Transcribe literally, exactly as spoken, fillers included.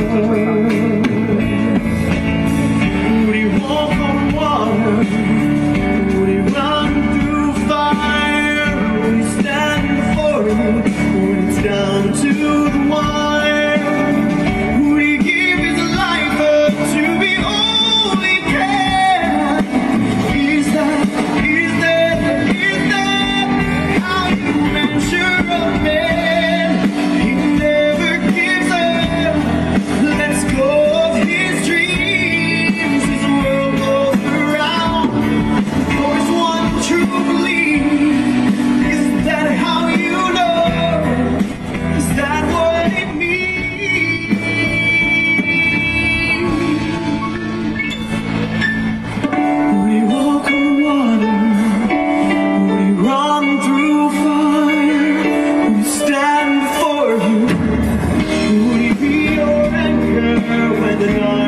Would he walk on water? Would he run through fire? Would he stand for you when it's down to the wire? Would he give his life up to be all he can? Is that, is that, is that how you measure a man? He never gives up, lets go of his dreams. His world goes around for his one true belief. Is that how you know? Is that what it means? Would he walk on water? Would he run through fire? Would he stand for you? Would he be your anchor when the night